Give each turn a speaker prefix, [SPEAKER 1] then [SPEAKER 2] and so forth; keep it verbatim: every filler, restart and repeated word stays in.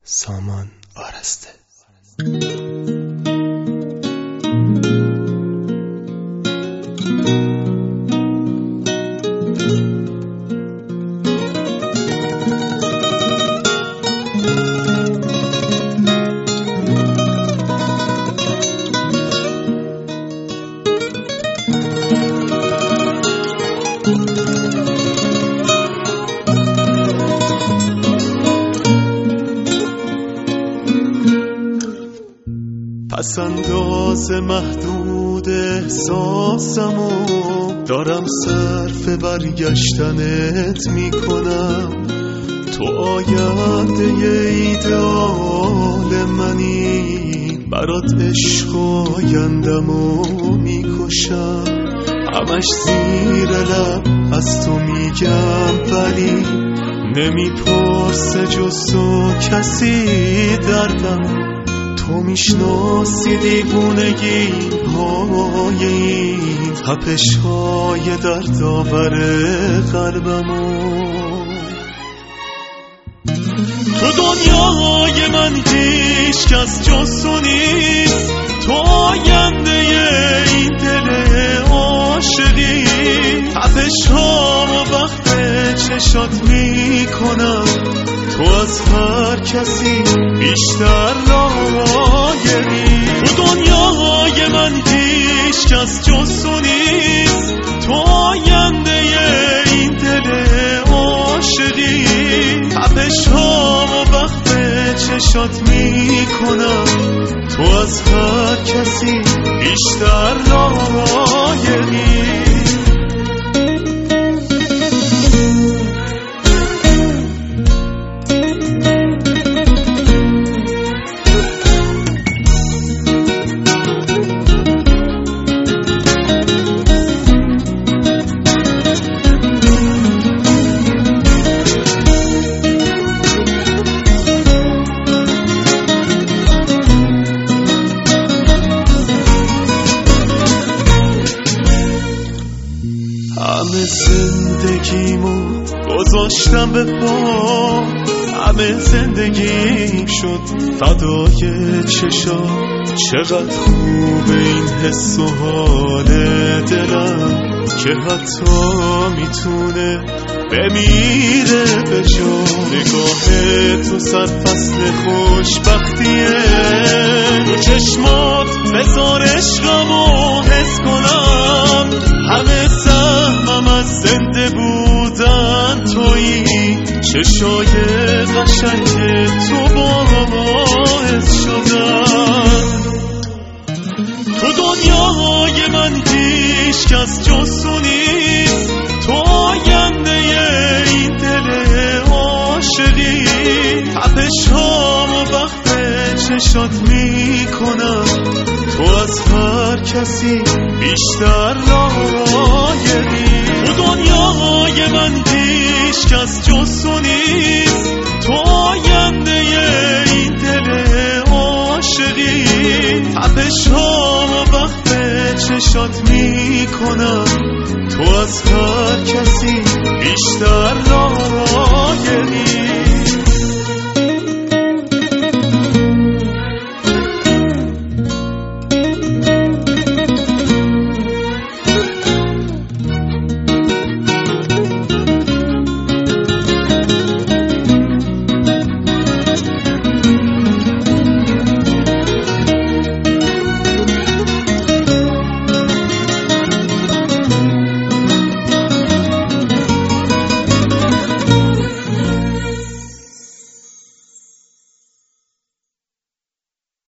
[SPEAKER 1] سامان آرسته. پس انداز محدود احساسمو دارم صرف برگشتنت میکنم. تو آینده ایدئال منی، برات عشق آیندمو میکشم. همش زیر لب از تو میگم ولی نمیپرسه جز تو کسی دردم. تو میشناسی دیوونگی های این تپش های دردآور قلبمو. تو دنیای من هیچ کس جز تو نیست. تو آینده این دل عاشقی. تپش هامو وقت چشات میکنم. تو از هر کسی بیشتر لایقی. تو دنیای من هیچ کس جز تو نیست. تو آینده این دل عاشقی. تپش هامو وقت چشات میکنم. تو از هر کسی بیشتر لایقی. همه زندگیمو گذاشتم به پا. همه زندگیم شد فدای چشا. چقدر خوبه این حس و حال دلم که حتی میتونه بمیره به جا. نگاه تو سرفصل خوشبختیه. تو چشمات بذار عشقمو حس کنم. همه سهمم از زنده بودن تویی. چشای قشنگ تو باعث شدن. تو دنیای من هیچ کس جز تو نیست. تو آینده این دل عاشقی. تپش هامو وقت چشات میکنم. تو از هر کسی بیشتر لایقی. تو دنیای من هیچ کس جز تو نیست. تو آینده این دل عاشقی. تپش هامو وقت چشات میکنم. تو از هر کسی بیشتر